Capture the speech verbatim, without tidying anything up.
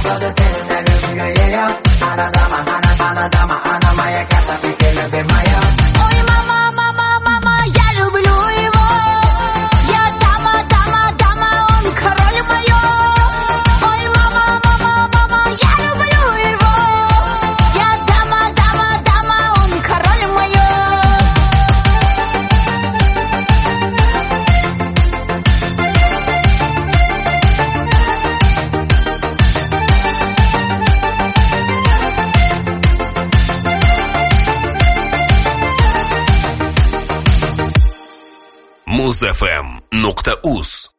bo'ldi sendagi yo'q. Anadama, ana, anadama, ana моя карта, ты любимая. Ой, мама, мама, мама, я люблю его. Я дама, дама, дама, он король моё. Ой, мама, мама, мама, я люблю его. Я дама, дама, дама, он король моё. muz f m nuqta uz